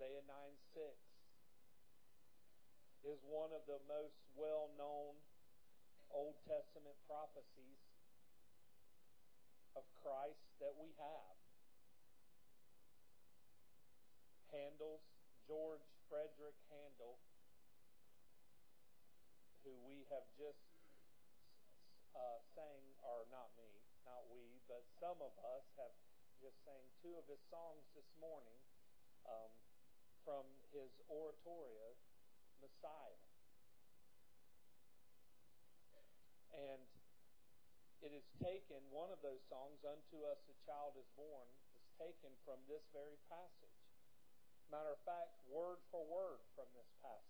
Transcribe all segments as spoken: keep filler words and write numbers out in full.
Isaiah nine six is one of the most well-known Old Testament prophecies of Christ that we have. Handel's, George Frederick Handel, who we have just uh, sang, or not me, not we, but some of us have just sang two of his songs this morning um, from his oratorio, Messiah. And it is taken, one of those songs, Unto Us a Child is Born, is taken from this very passage. Matter of fact, word for word from this passage.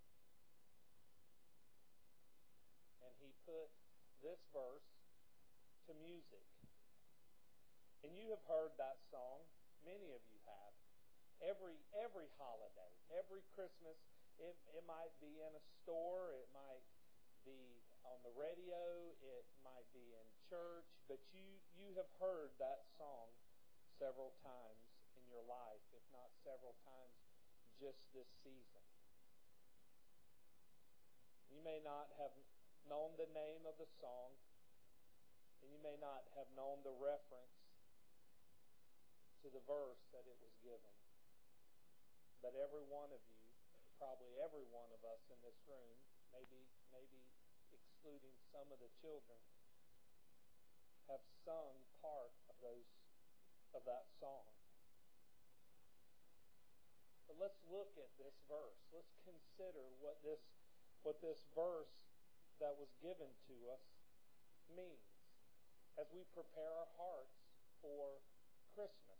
And he put this verse to music. And you have heard that song. Many of you have. Every every holiday, every Christmas, it, it might be in a store, it might be on the radio, it might be in church, but you, you have heard that song several times in your life, if not several times just this season. You may not have known the name of the song, and you may not have known the reference to the verse that it was given. But every one of you, probably every one of us in this room, maybe maybe excluding some of the children, have sung part of those of that song. But let's look at this verse. Let's consider what this what this verse that was given to us means as we prepare our hearts for Christmas.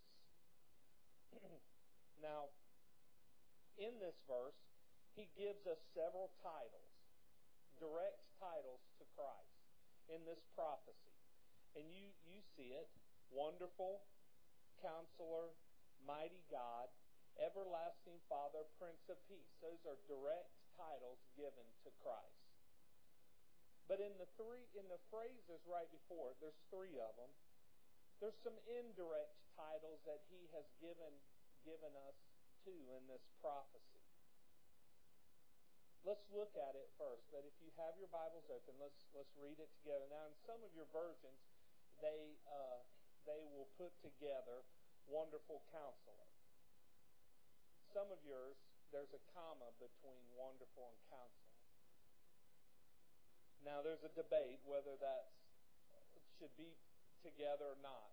Now, in this verse, he gives us several titles, direct titles to Christ in this prophecy. And you, you see it: Wonderful, Counselor, Mighty God, Everlasting Father, Prince of Peace. Those are direct titles given to Christ. But in the three, in the phrases right before it, there's three of them. There's some indirect titles that he has given given us too in this prophecy. Let's look at it first. But if you have your Bibles open, let's let's read it together. Now, in some of your versions, they uh, they will put together Wonderful Counselor. Some of yours, there's a comma between Wonderful and Counselor. Now, there's a debate whether that should be together or not.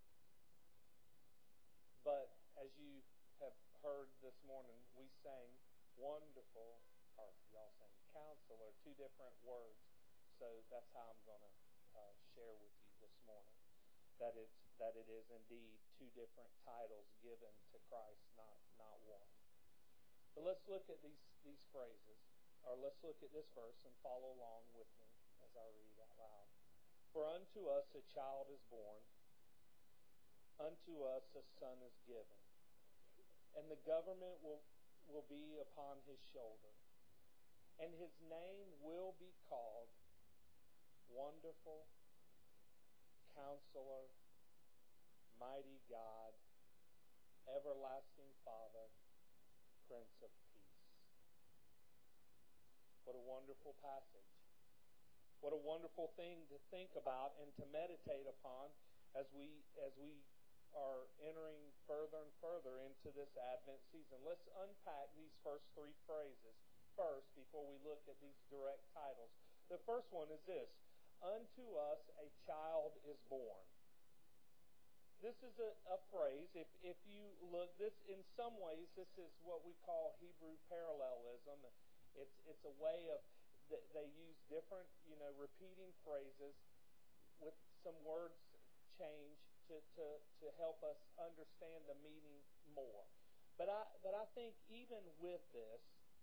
But as you have heard this morning, we sang Wonderful, or y'all sang Counselor, two different words. So that's how I'm going to uh, share with you this morning, that it's that it is indeed two different titles given to Christ, not not one. But let's look at these these phrases, or let's look at this verse and follow along with me as I read out loud. For unto us a child is born, unto us a son is given, and the government will will be upon his shoulder, and his name will be called Wonderful, Counselor, Mighty God, Everlasting Father, Prince of Peace. What a wonderful passage. What a wonderful thing to think about and to meditate upon as we as we are entering further and further into this Advent season. Let's unpack these first three phrases first before we look at these direct titles. The first one is this: unto us a child is born. This is a, a phrase, if, if you look, this in some ways, this is what we call Hebrew parallelism. It's it's a way of, they use different, you know, repeating phrases with some words change to, to, to help us understand the meaning more. But I but I think even with this,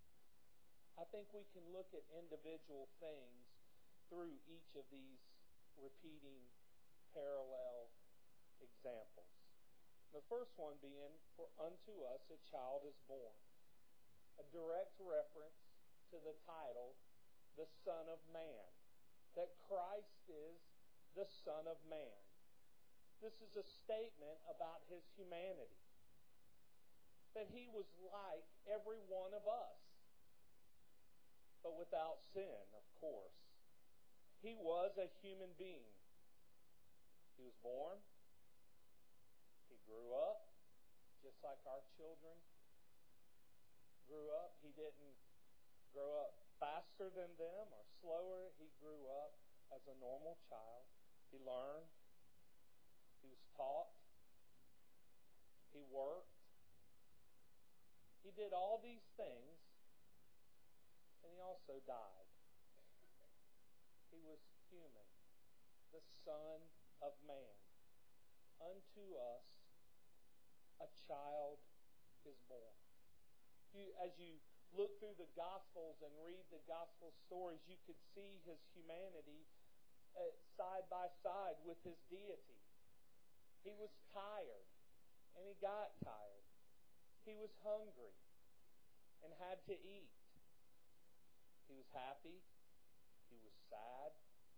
I think we can look at individual things through each of these repeating parallel examples. The first one being, for unto us a child is born. A direct reference to the title, the Son of Man. That Christ is the Son of Man. This is a statement about His humanity. That He was like every one of us, but without sin, of course. He was a human being. He was born. He grew up, just like our children grew up. He didn't grow up faster than them or slower. He grew up as a normal child. He learned. He was taught. He worked. He did all these things, and he also died. He was human, the Son of Man. Unto us a child is born. You, as you look through the Gospels and read the Gospel stories, you could see His humanity uh, side by side with His deity. He was tired, and He got tired. He was hungry and had to eat. He was happy. He was sad.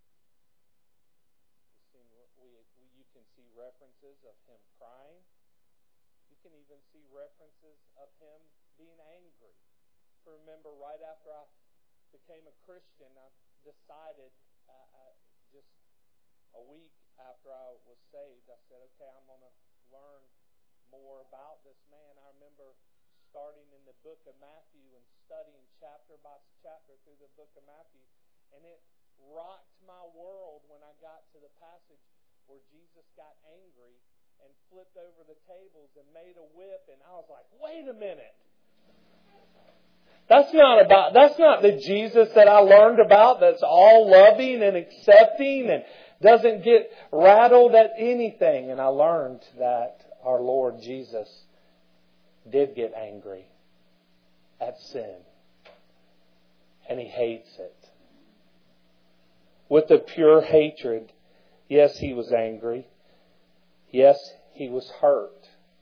We, we, you can see references of Him crying. You can even see references of Him being angry. I remember right after I became a Christian, I decided uh, uh, just a week after I was saved, I said, okay, I'm going to learn more about this man. I remember starting in the book of Matthew and studying chapter by chapter through the book of Matthew, and it rocked my world when I got to the passage where Jesus got angry and flipped over the tables and made a whip, and I was like, wait a minute. That's not about, that's not the Jesus that I learned about that's all loving and accepting and doesn't get rattled at anything. And I learned that our Lord Jesus did get angry at sin. And He hates it. With a pure hatred, yes, He was angry. Yes, He was hurt.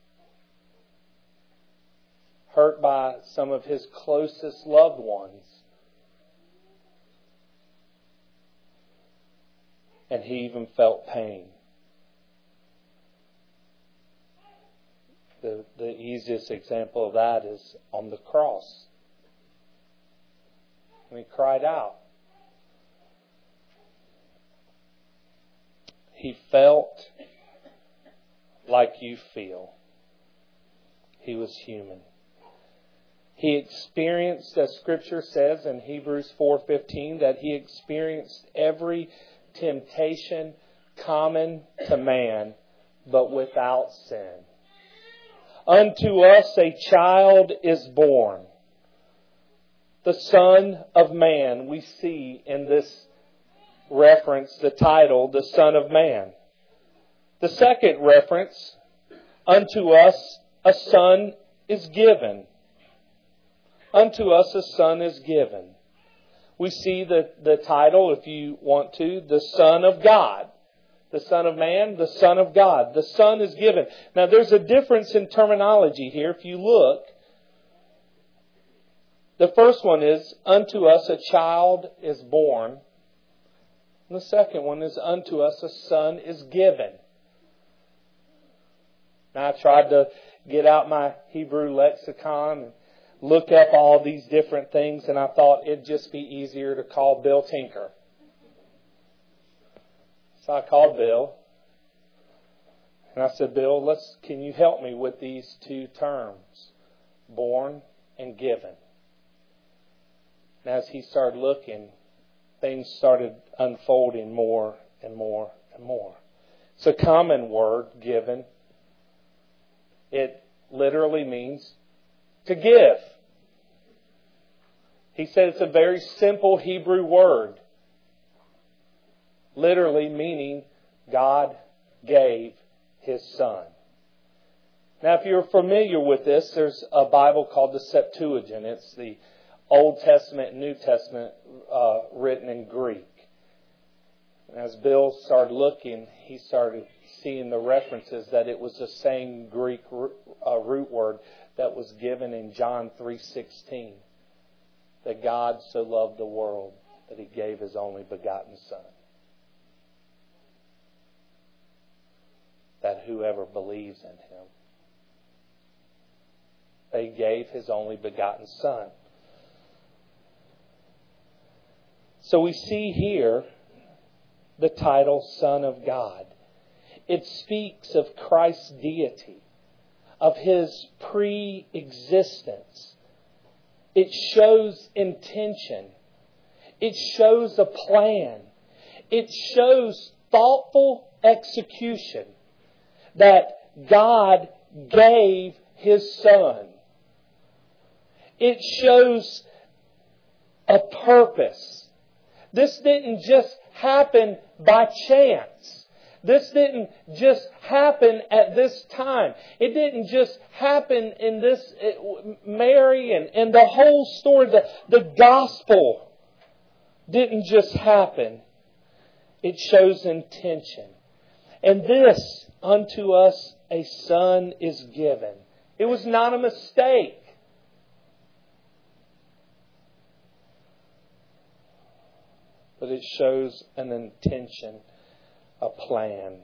Hurt by some of His closest loved ones. And He even felt pain. The, the easiest example of that is on the cross. And He cried out. He felt like you feel. He was human. He experienced, as Scripture says in Hebrews four fifteen, that He experienced every temptation common to man, but without sin. Unto us a child is born. The Son of Man, we see in this reference the title, the Son of Man. The second reference, unto us a son is given. Unto us a son is given. We see the, the title, if you want to, the Son of God. The Son of Man, the Son of God. The Son is given. Now there's a difference in terminology here. If you look, the first one is, unto us a child is born. And the second one is, unto us a son is given. Now I tried to get out my Hebrew lexicon and look up all these different things, and I thought it'd just be easier to call Bill Tinker. So I called Bill, and I said, Bill, let's can you help me with these two terms, born and given? And as he started looking, things started unfolding more and more and more. It's a common word, given. It literally means to give. He said it's a very simple Hebrew word. Literally meaning God gave His Son. Now if you're familiar with this, there's a Bible called the Septuagint. It's the Old Testament and New Testament uh, written in Greek. And as Bill started looking, he started seeing the references that it was the same Greek uh, root word that was given in John three sixteen. That God so loved the world that He gave His only begotten Son. That whoever believes in Him, say gave His only begotten Son. So we see here the title Son of God. It speaks of Christ's deity, of His pre-existence. It shows intention. It shows a plan. It shows thoughtful execution that God gave His Son. It shows a purpose. This didn't just happen by chance. This didn't just happen at this time. It didn't just happen in this, Mary and, and the whole story, the, the gospel didn't just happen. It shows intention. And this, unto us a Son is given. It was not a mistake. But it shows an intention, a plan.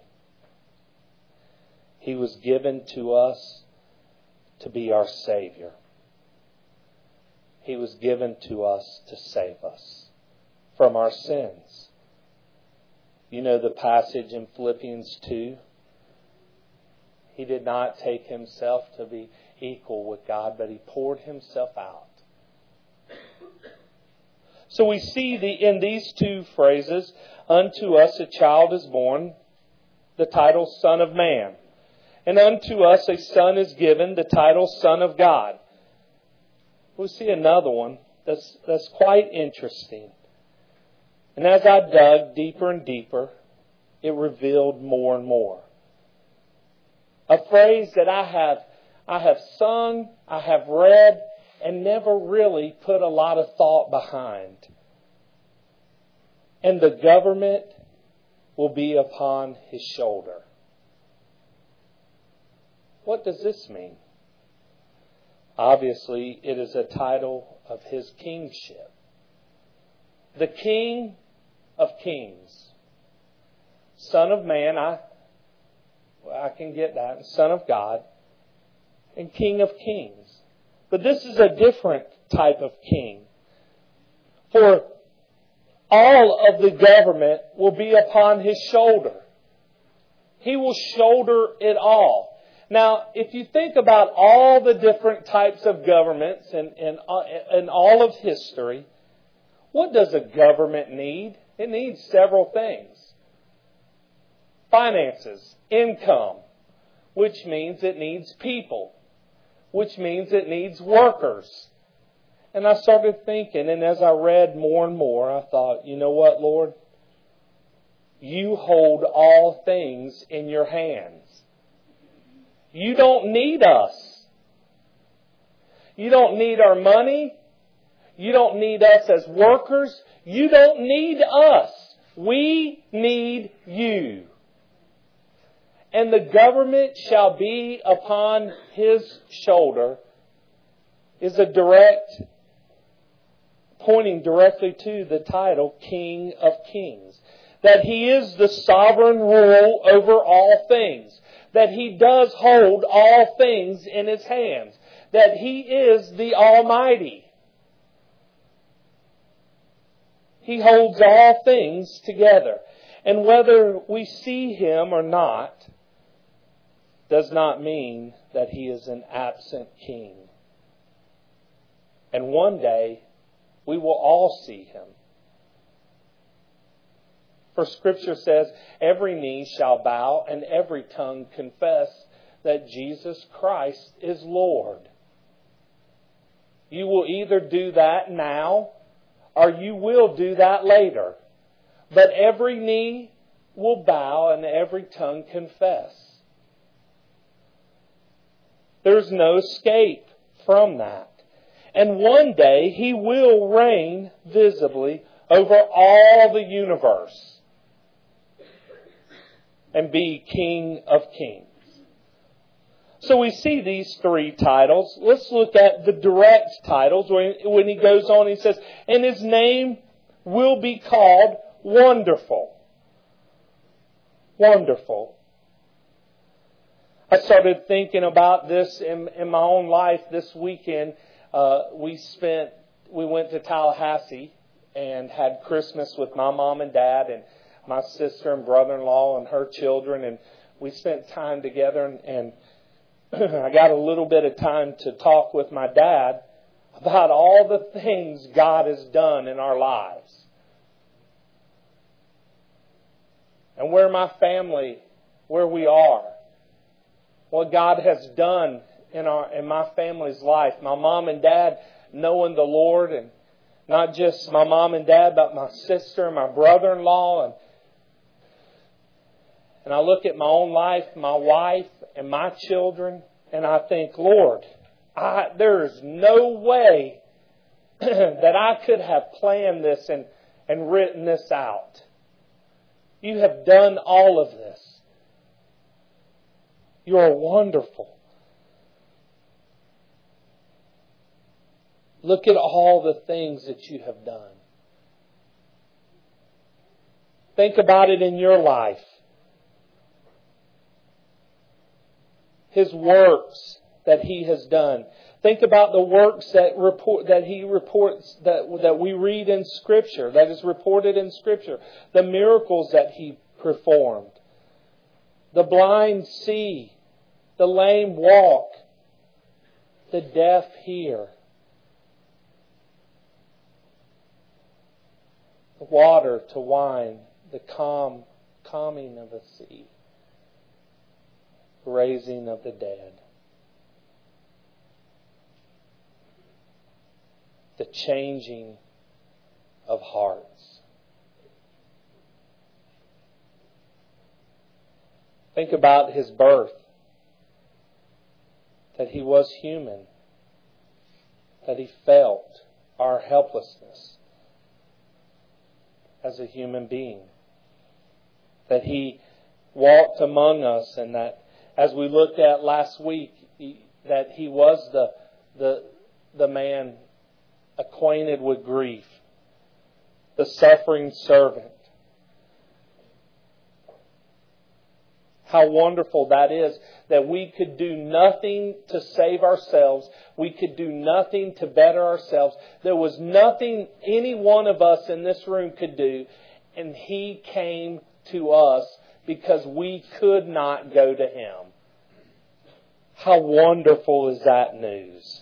He was given to us to be our Savior. He was given to us to save us from our sins. You know the passage in Philippians two? He did not take Himself to be equal with God, but He poured Himself out. So we see the in these two phrases, unto us a child is born, the title Son of Man. And unto us a Son is given, the title Son of God. We see another one that's, that's quite interesting. And as I dug deeper and deeper, it revealed more and more. A phrase that I have, I have sung, I have read, and never really put a lot of thought behind. And the government will be upon His shoulder. What does this mean? Obviously, it is a title of His kingship. The King of Kings. Son of Man, I, I can get that. Son of God. And King of Kings. But this is a different type of king. For all of the government will be upon His shoulder. He will shoulder it all. Now, if you think about all the different types of governments and, and, and all of history, what does a government need? It needs several things. Finances, income, which means it needs people, which means it needs workers. And I started thinking, and as I read more and more, I thought, you know what, Lord? You hold all things in your hands. You don't need us. You don't need our money. You don't need us as workers. You don't need us. We need you. And the government shall be upon His shoulder is a direct, pointing directly to the title King of Kings. That He is the sovereign rule over all things. That He does hold all things in His hands. That He is the Almighty. He holds all things together. And whether we see Him or not, does not mean that He is an absent king. And one day, we will all see Him. For Scripture says, every knee shall bow and every tongue confess that Jesus Christ is Lord. You will either do that now or you will do that later. But every knee will bow and every tongue confess. There's no escape from that. And one day He will reign visibly over all the universe and be King of Kings. So we see these three titles. Let's look at the direct titles when He goes on. He says, and His name will be called Wonderful. Wonderful. I started thinking about this in, in my own life this weekend. Uh, we spent, we went to Tallahassee and had Christmas with my mom and dad and my sister and brother-in-law and her children, and we spent time together, and, and I got a little bit of time to talk with my dad about all the things God has done in our lives. And where my family, where we are, what God has done in our in my family's life. My mom and dad knowing the Lord, and not just my mom and dad, but my sister and my brother-in-law. And, and I look at my own life, my wife, and my children, and I think, Lord, I, there is no way that I could have planned this and, and written this out. You have done all of this. You are wonderful. Look at all the things that you have done. Think about it in your life. His works that He has done. Think about the works that report that He reports that that we read in Scripture, that is reported in Scripture. The miracles that He performed. The blind see, the lame walk, the deaf hear. The water to wine, the calm, calming of the sea, raising of the dead, the changing of hearts. Think about His birth, that He was human, that He felt our helplessness as a human being, that He walked among us, and that, as we looked at last week, he, that He was the the the man acquainted with grief, the suffering servant. How wonderful that is, that we could do nothing to save ourselves. We could do nothing to better ourselves. There was nothing any one of us in this room could do. And He came to us because we could not go to Him. How wonderful is that news?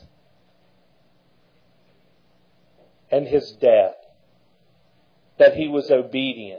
And His death, that He was obedient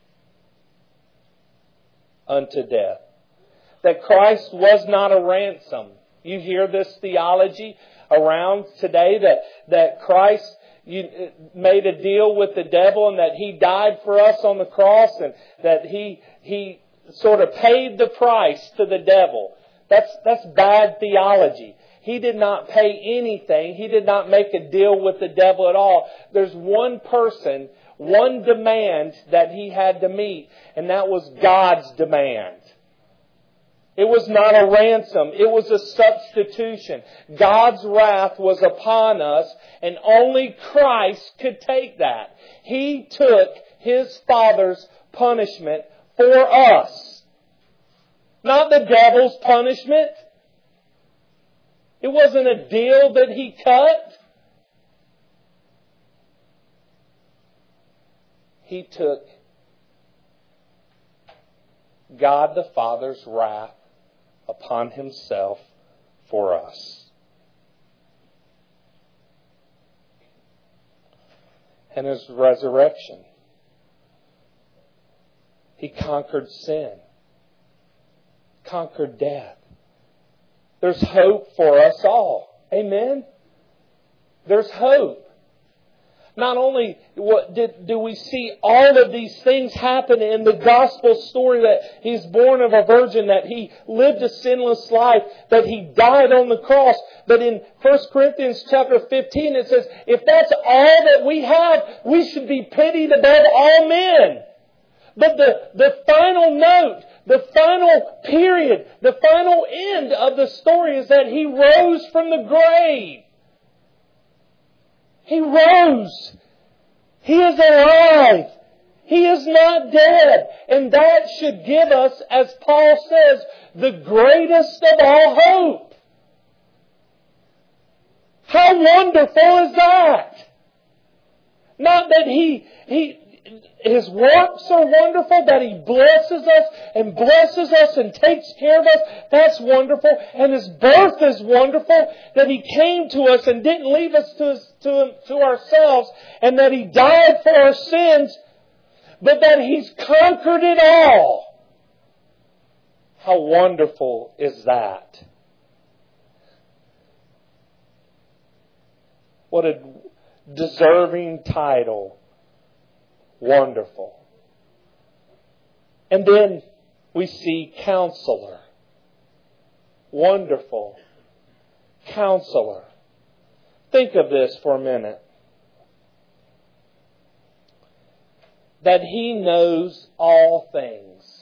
unto death. That Christ was not a ransom. You hear this theology around today that, that Christ you, made a deal with the devil and that He died for us on the cross and that He He sort of paid the price to the devil. That's that's bad theology. He did not pay anything. He did not make a deal with the devil at all. There's one person, one demand that He had to meet, and that was God's demand. It was not a ransom. It was a substitution. God's wrath was upon us, and only Christ could take that. He took His Father's punishment for us. Not the devil's punishment. It wasn't a deal that He cut. He took God the Father's wrath upon Himself for us. And His resurrection, He conquered sin, conquered death. There's hope for us all. Amen? There's hope. Not only what did, do we see all of these things happen in the gospel story, that He's born of a virgin, that He lived a sinless life, that He died on the cross, but in First Corinthians chapter fifteen it says, if that's all that we have, we should be pitied above all men. But the, the final note, the final period, the final end of the story is that He rose from the grave. He rose. He is alive. He is not dead. And that should give us, as Paul says, the greatest of all hope. How wonderful is that? Not that He, He, His works are wonderful, that He blesses us and blesses us and takes care of us. That's wonderful. And His birth is wonderful, that He came to us and didn't leave us to, to, to ourselves, and that He died for our sins, but that He's conquered it all. How wonderful is that? What a deserving title. Wonderful. And then we see Counselor. Wonderful. Counselor. Think of this for a minute. That He knows all things.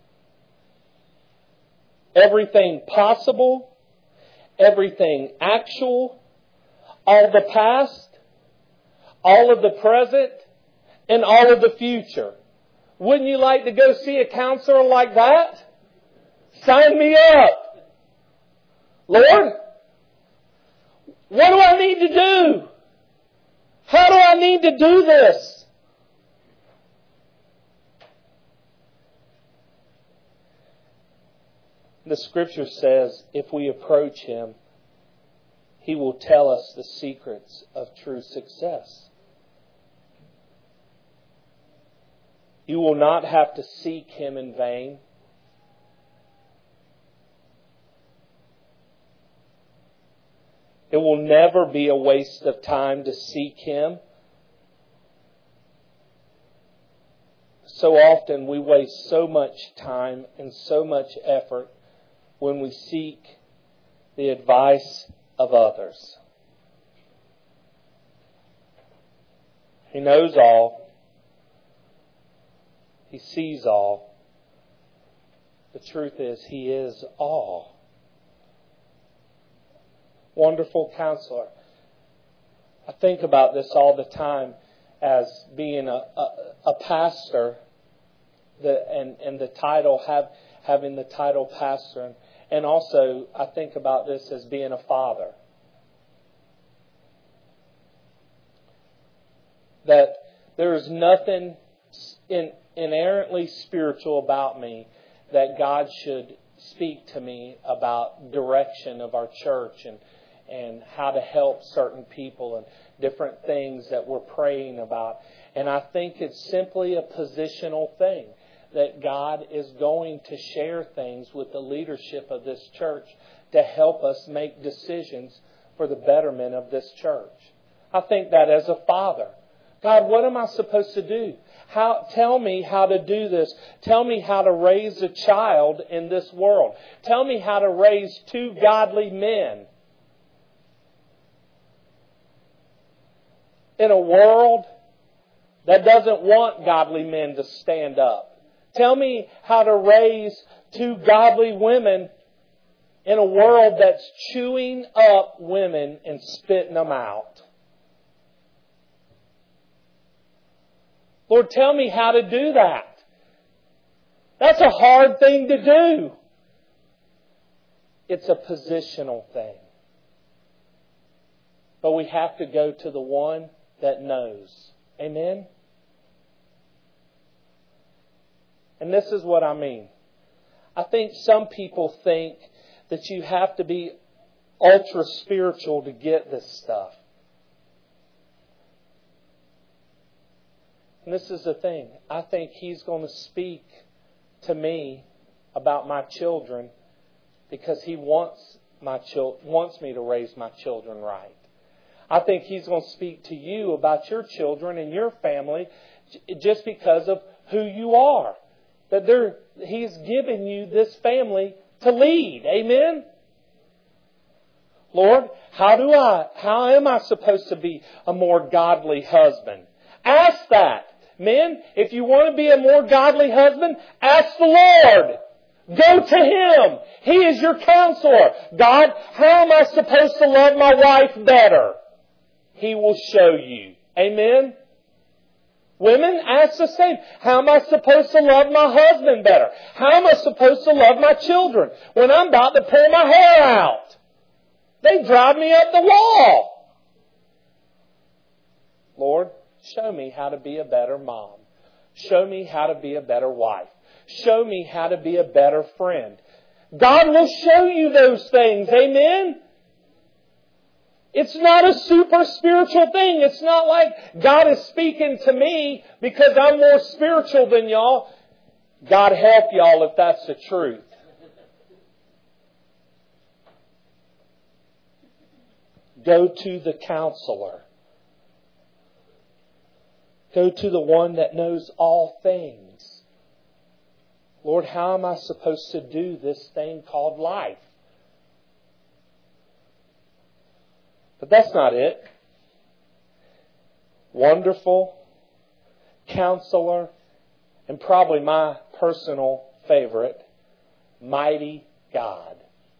Everything possible, everything actual, all of the past, all of the present, and all of the future. Wouldn't you like to go see a counselor like that? Sign me up. Lord, what do I need to do? How do I need to do this? The Scripture says if we approach Him, He will tell us the secrets of true success. You will not have to seek Him in vain. It will never be a waste of time to seek Him. So often we waste so much time and so much effort when we seek the advice of others. He knows all. He sees all. The truth is, He is all. Wonderful Counselor. I think about this all the time as being a, a, a pastor, the, and, and the title, have, having the title pastor. And, and also, I think about this as being a father. That there is nothing in, inherently spiritual about me that God should speak to me about direction of our church and and how to help certain people and different things that we're praying about. And I think it's simply a positional thing that God is going to share things with the leadership of this church to help us make decisions for the betterment of this church. I think that as a father, God, what am I supposed to do? How, tell me how to do this. Tell me how to raise a child in this world. Tell me how to raise two godly men in a world that doesn't want godly men to stand up. Tell me how to raise two godly women in a world that's chewing up women and spitting them out. Lord, tell me how to do that. That's a hard thing to do. It's a positional thing. But we have to go to the one that knows. Amen? And this is what I mean. I think some people think that you have to be ultra spiritual to get this stuff. And this is the thing. I think He's going to speak to me about my children because He wants my chil- wants me to raise my children right. I think He's going to speak to you about your children and your family just because of who you are. That there, He's given you this family to lead. Amen? Lord, how do I, how am I supposed to be a more godly husband? Ask that. Men, if you want to be a more godly husband, ask the Lord. Go to Him. He is your counselor. God, how am I supposed to love my wife better? He will show you. Amen? Women, ask the same. How am I supposed to love my husband better? How am I supposed to love my children when I'm about to pull my hair out? They drive me up the wall. Lord, show me how to be a better mom. Show me how to be a better wife. Show me how to be a better friend. God will show you those things. Amen? It's not a super spiritual thing. It's not like God is speaking to me because I'm more spiritual than y'all. God help y'all if that's the truth. Go to the counselor. Go to the one that knows all things. Lord, how am I supposed to do this thing called life? But that's not it. Wonderful Counselor, and probably my personal favorite, Mighty God.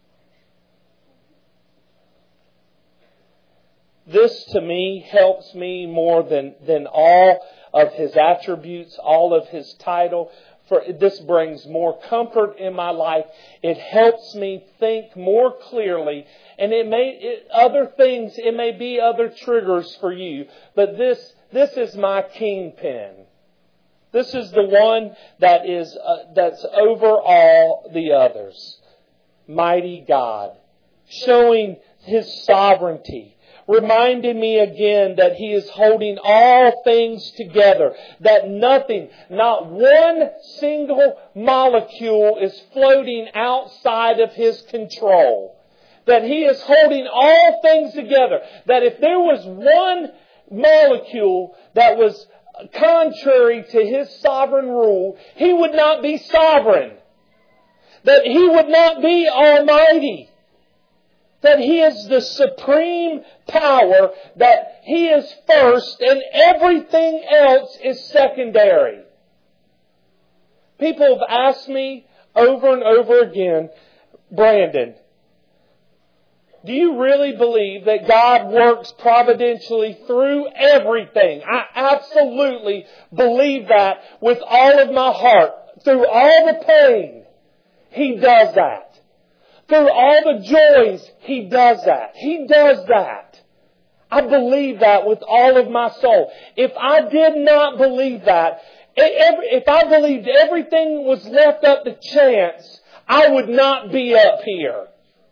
This to me helps me more than, than all of His attributes, all of His title. For this brings more comfort in my life. It helps me think more clearly. And it may, it, other things, it may be other triggers for you. But this, this is my kingpin. This is the one that is, uh, that's over all the others. Mighty God. Showing His sovereignty. Reminding me again that He is holding all things together. That nothing, not one single molecule is floating outside of His control. That He is holding all things together. That if there was one molecule that was contrary to His sovereign rule, He would not be sovereign. That He would not be almighty. That He is the supreme power, that He is first and everything else is secondary. People have asked me over and over again, Brandon, do you really believe that God works providentially through everything? I absolutely believe that with all of my heart. Through all the pain, He does that. Through all the joys, He does that. He does that. I believe that with all of my soul. If I did not believe that, if I believed everything was left up to chance, I would not be up here.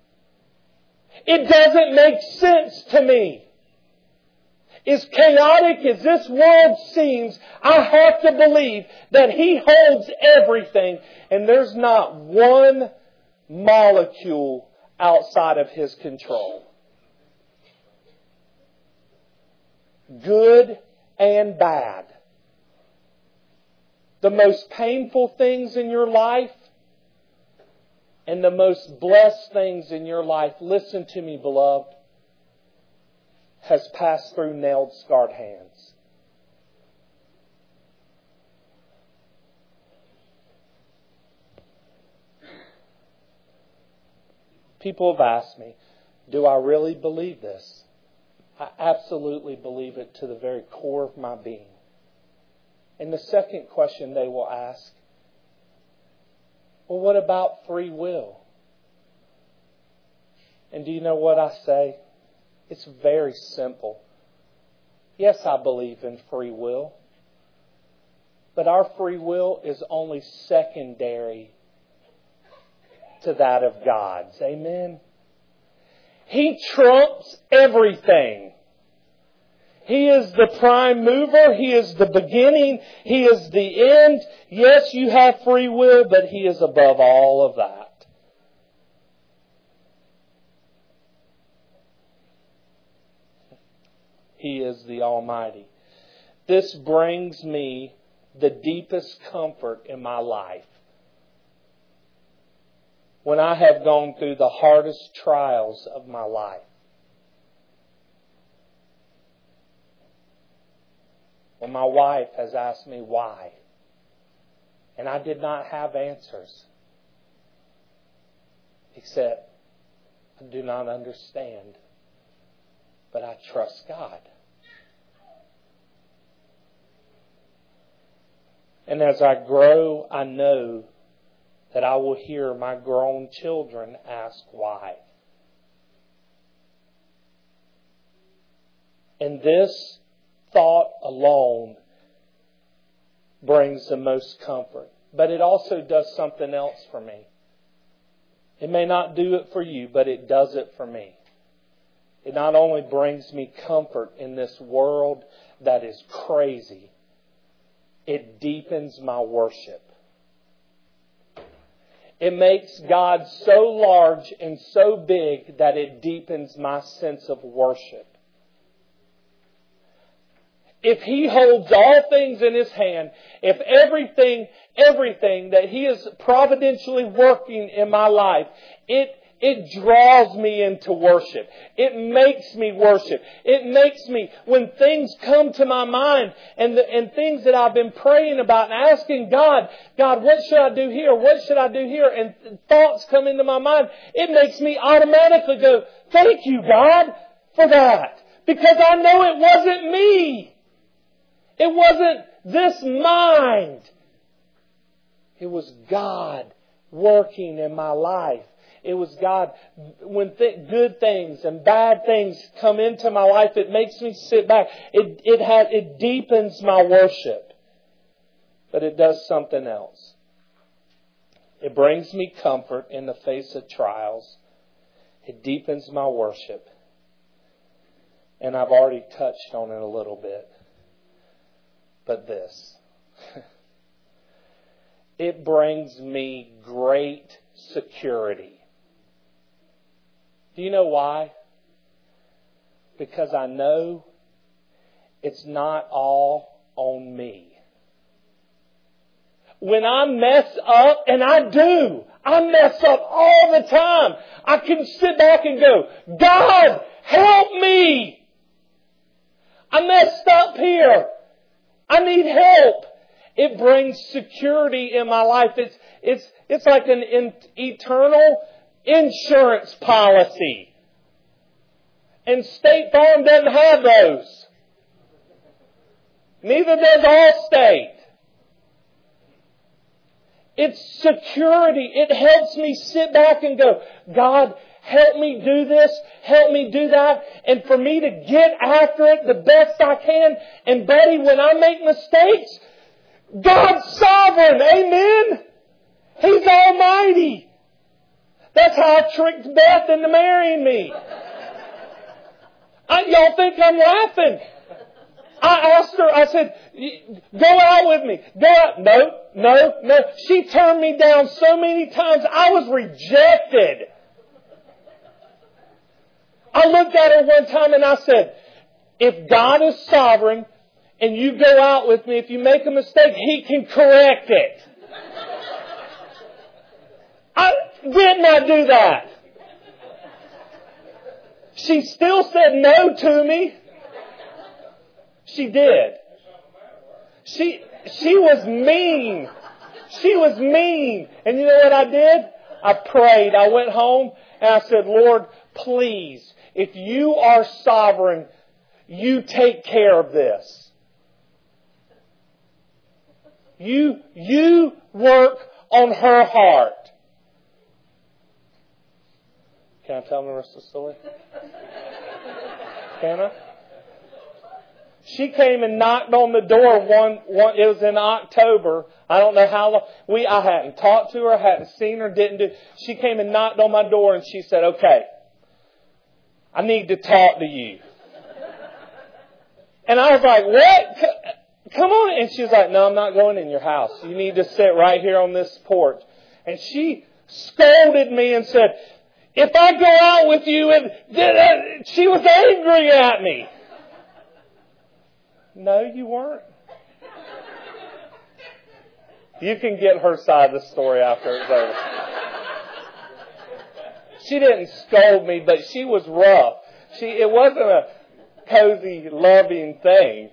It doesn't make sense to me. As chaotic as this world seems, I have to believe that He holds everything, and there's not one molecule outside of His control. Good and bad. The most painful things in your life and the most blessed things in your life, listen to me, beloved, has passed through nailed, scarred hands. People have asked me, do I really believe this? I absolutely believe it to the very core of my being. And the second question they will ask, well, what about free will? And do you know what I say? It's very simple. Yes, I believe in free will. But our free will is only secondary to that of God's. Amen? He trumps everything. He is the prime mover. He is the beginning. He is the end. Yes, you have free will, but He is above all of that. He is the Almighty. This brings me the deepest comfort in my life. When I have gone through the hardest trials of my life. When my wife has asked me why. And I did not have answers. Except, I do not understand. But I trust God. And as I grow, I know that I will hear my grown children ask why. And this thought alone brings the most comfort. But it also does something else for me. It may not do it for you, but it does it for me. It not only brings me comfort in this world that is crazy, it deepens my worship. It makes God so large and so big that it deepens my sense of worship. If He holds all things in His hand, if everything, everything that He is providentially working in my life, it It draws me into worship. It makes me worship. It makes me, when things come to my mind and the, and things that I've been praying about and asking God, God, what should I do here? What should I do here? And thoughts come into my mind. It makes me automatically go, thank you, God, for that. Because I know it wasn't me. It wasn't this mind. It was God working in my life. It was God. When th- good things and bad things come into my life, it makes me sit back. It it has it deepens my worship. But it does something else. It brings me comfort in the face of trials. It deepens my worship. And I've already touched on it a little bit. But this. It brings me great security. Do you know why? Because I know it's not all on me. When I mess up, and I do, I mess up all the time, I can sit back and go, God, help me! I messed up here. I need help. It brings security in my life. It's it's it's like an in, eternal insurance policy. And State Farm doesn't have those. Neither does Allstate. It's security. It helps me sit back and go, God, help me do this, help me do that, and for me to get after it the best I can. And buddy, when I make mistakes, God's sovereign. Amen? He's almighty. That's how I tricked Beth into marrying me. I, y'all think I'm laughing. I asked her, I said, go out with me. Go out. No, no, no. She turned me down so many times. I was rejected. I looked at her one time and I said, if God is sovereign and you go out with me, if you make a mistake, He can correct it. I did not do that. She still said no to me. She did. She she was mean. She was mean. And you know what I did? I prayed. I went home and I said, Lord, please, if you are sovereign, you take care of this. You, you work on her heart. Can I tell them the rest of the story? Can I? She came and knocked on the door one, one, it was in October. I don't know how long. We, I hadn't talked to her, hadn't seen her, didn't do. She came and knocked on my door and she said, okay, I need to talk to you. And I was like, what? Come on. And she was like, no, I'm not going in your house. You need to sit right here on this porch. And she scolded me and said, if I go out with you, and she was angry at me. No, you weren't. You can get her side of the story after it's over. She didn't scold me, but she was rough. She, it wasn't a cozy, loving thing.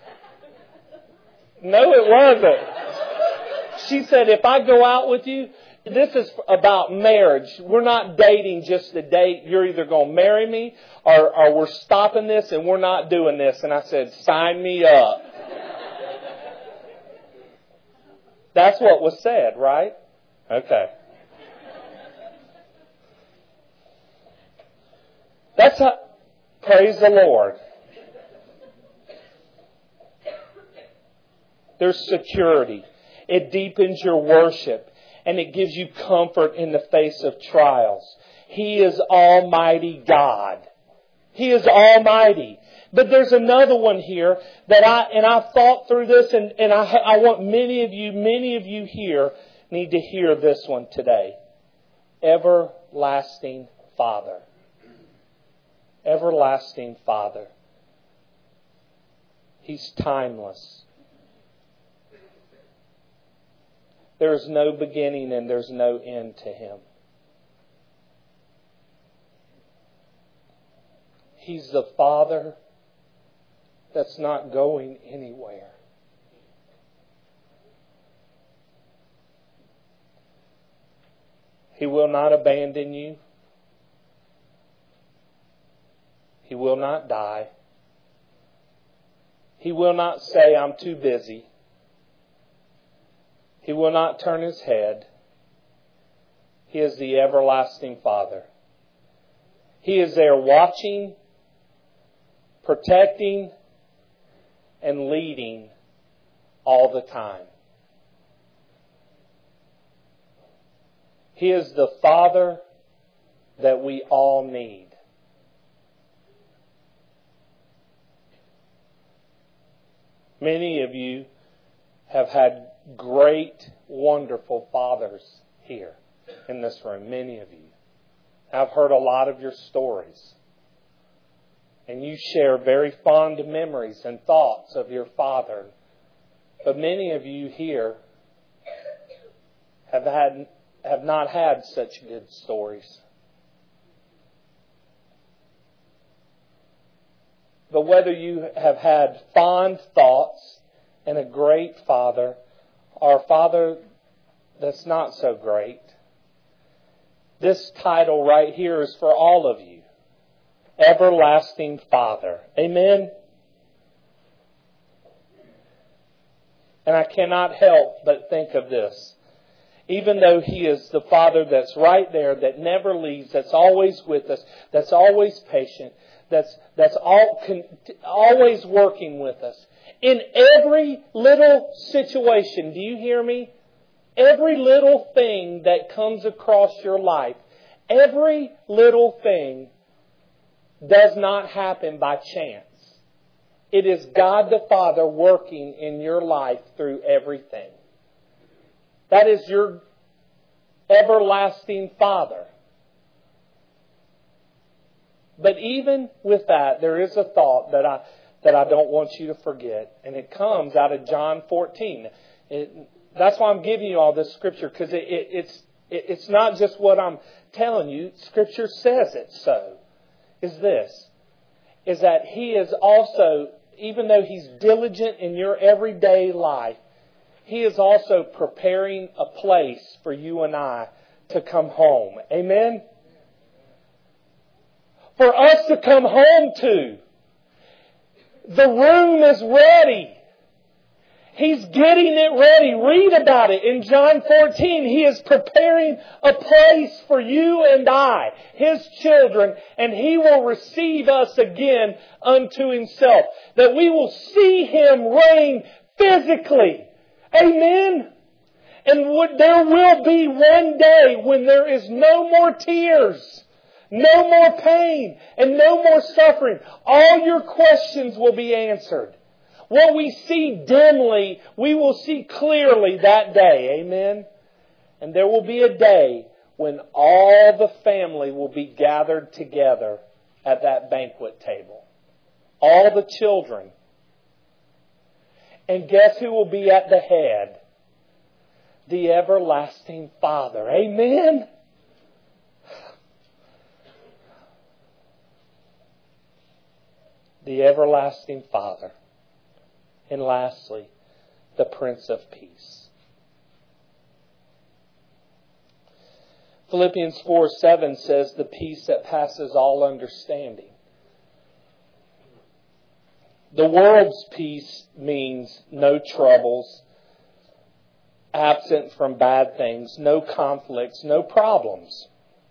No, it wasn't. She said, if I go out with you, this is about marriage. We're not dating just to date. You're either going to marry me or, or we're stopping this and we're not doing this. And I said, sign me up. That's what was said, right? Okay. That's a, praise the Lord. There's security. It deepens your worship. And it gives you comfort in the face of trials. He is Almighty God. He is Almighty. But there's another one here that I, and I've thought through this, and, and I, I want many of you, many of you here need to hear this one today. Everlasting Father. Everlasting Father. He's timeless. There's no beginning and there's no end to Him. He's the Father that's not going anywhere. He will not abandon you. He will not die. He will not say, I'm too busy. He will not turn His head. He is the everlasting Father. He is there watching, protecting, and leading all the time. He is the Father that we all need. Many of you have had great, wonderful fathers here in this room. Many of you. I've heard a lot of your stories. And you share very fond memories and thoughts of your father. But many of you here have had have not had such good stories. But whether you have had fond thoughts and a great father, or a father that's not so great, this title right here is for all of you. Everlasting Father. Amen? And I cannot help but think of this. Even though He is the Father that's right there, that never leaves, that's always with us, that's always patient, that's that's all can, always working with us. In every little situation, do you hear me? Every little thing that comes across your life, every little thing does not happen by chance. It is God the Father working in your life through everything. That is your everlasting Father. But even with that, there is a thought that I that I don't want you to forget. And it comes out of John fourteen. It, that's why I'm giving you all this Scripture, because it, it, it's it, it's not just what I'm telling you. Scripture says it so. Is this, is that He is also, even though He's diligent in your everyday life, He is also preparing a place for you and I to come home. Amen? For us to come home to. The room is ready. He's getting it ready. Read about it in John fourteen. He is preparing a place for you and I, His children, and He will receive us again unto Himself. That we will see Him reign physically. Amen? And would, there will be one day when there is no more tears, no more pain, and no more suffering. All your questions will be answered. What we see dimly, we will see clearly that day. Amen? And there will be a day when all the family will be gathered together at that banquet table. All the children. And guess who will be at the head? The everlasting Father. Amen? The everlasting Father. And lastly, the Prince of Peace. Philippians four seven says, the peace that passes all understanding. The world's peace means no troubles, absent from bad things, no conflicts, no problems.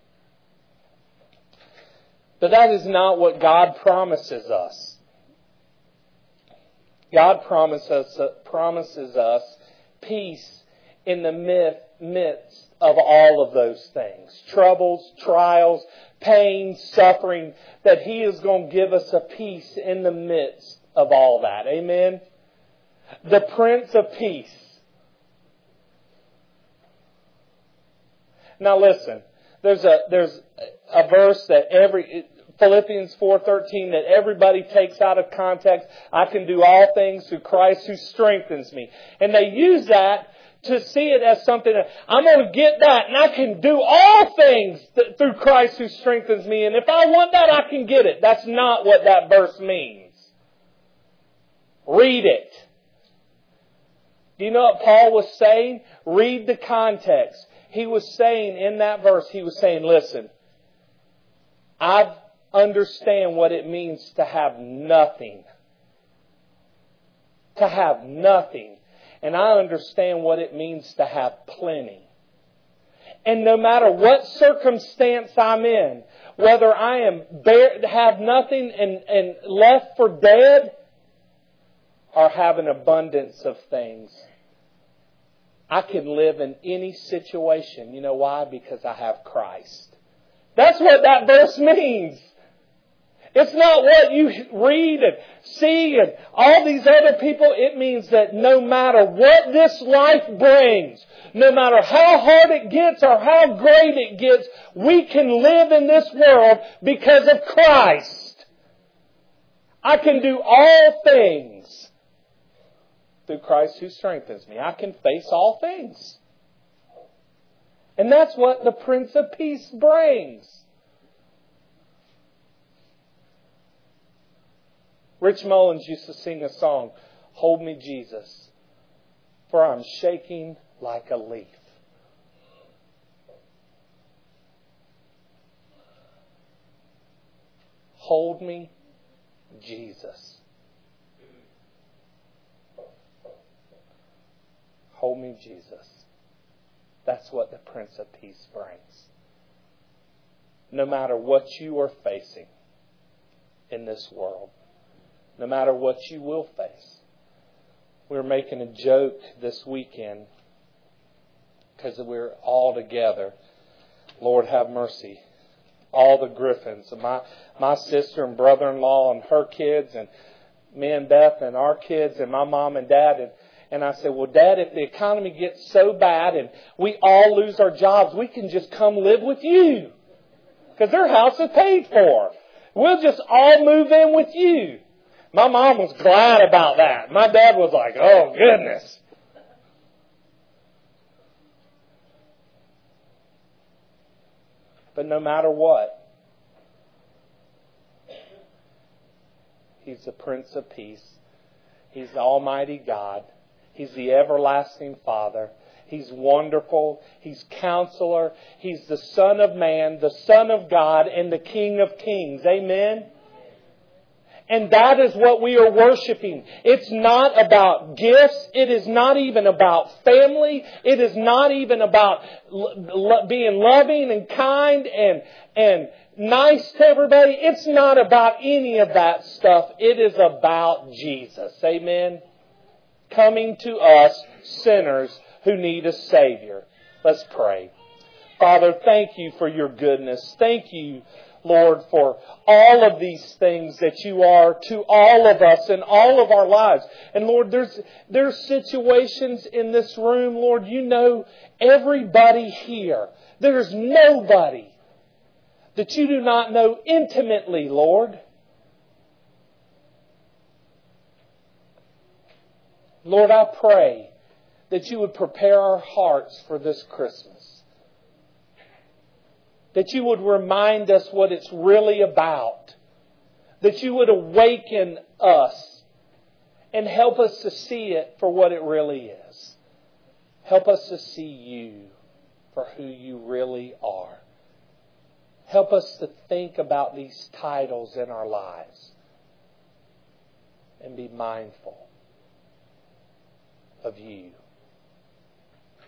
But that is not what God promises us. God promises, promises us peace in the midst of all of those things. Troubles, trials, pain, suffering, that He is going to give us a peace in the midst of all that. Amen? The Prince of Peace. Now listen, there's a there's a verse that every Philippians four thirteen that everybody takes out of context. I can do all things through Christ who strengthens me. And they use that to see it as something that I'm going to get that and I can do all things through Christ who strengthens me. And if I want that, I can get it. That's not what that verse means. Read it. Do you know what Paul was saying? Read the context. He was saying in that verse, he was saying, listen, I understand what it means to have nothing. To have nothing. And I understand what it means to have plenty. And no matter what circumstance I'm in, whether I am bare, have nothing and, and left for dead, or have an abundance of things, I can live in any situation. You know why? Because I have Christ. That's what that verse means. It's not what you read and see and all these other people. It means that no matter what this life brings, no matter how hard it gets or how great it gets, we can live in this world because of Christ. I can do all things through Christ who strengthens me. I can face all things. And that's what the Prince of Peace brings. Rich Mullins used to sing a song, Hold Me Jesus, for I'm shaking like a leaf. Hold me, Jesus. Hold me, Jesus. That's what the Prince of Peace brings. No matter what you are facing in this world, no matter what you will face. We were making a joke this weekend because we're all together. Lord have mercy. All the Griffins. My, my sister and brother-in-law and her kids and me and Beth and our kids and my mom and dad. And, and I said, well, Dad, if the economy gets so bad and we all lose our jobs, we can just come live with you. Because their house is paid for. We'll just all move in with you. My mom was glad about that. My dad was like, oh, goodness. But no matter what, He's the Prince of Peace. He's the Almighty God. He's the everlasting Father. He's wonderful. He's Counselor. He's the Son of Man, the Son of God, and the King of Kings. Amen? And that is what we are worshiping. It's not about gifts. It is not even about family. It is not even about lo- being loving and kind and, and nice to everybody. It's not about any of that stuff. It is about Jesus. Amen? Coming to us, sinners who need a Savior. Let's pray. Father, thank you for your goodness. Thank you, Lord, for all of these things that you are to all of us in all of our lives. And Lord, there's there's situations in this room, Lord, you know everybody here. There's nobody that you do not know intimately, Lord. Lord, I pray that you would prepare our hearts for this Christmas. That you would remind us what it's really about. That you would awaken us and help us to see it for what it really is. Help us to see you for who you really are. Help us to think about these titles in our lives and be mindful of you.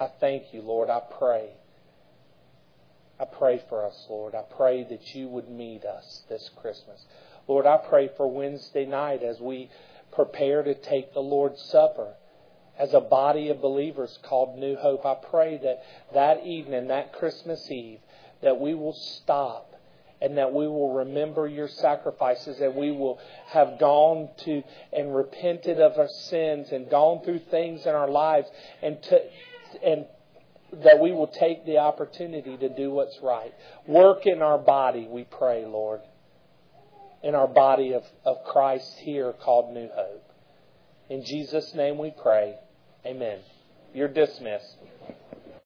I thank you, Lord. I pray. I pray for us, Lord. I pray that you would meet us this Christmas. Lord, I pray for Wednesday night as we prepare to take the Lord's Supper as a body of believers called New Hope. I pray that that evening, that Christmas Eve, that we will stop and that we will remember your sacrifices, and we will have gone to and repented of our sins and gone through things in our lives, and to, and that we will take the opportunity to do what's right. Work in our body, we pray, Lord. In our body of, of Christ here called New Hope. In Jesus' name we pray. Amen. You're dismissed.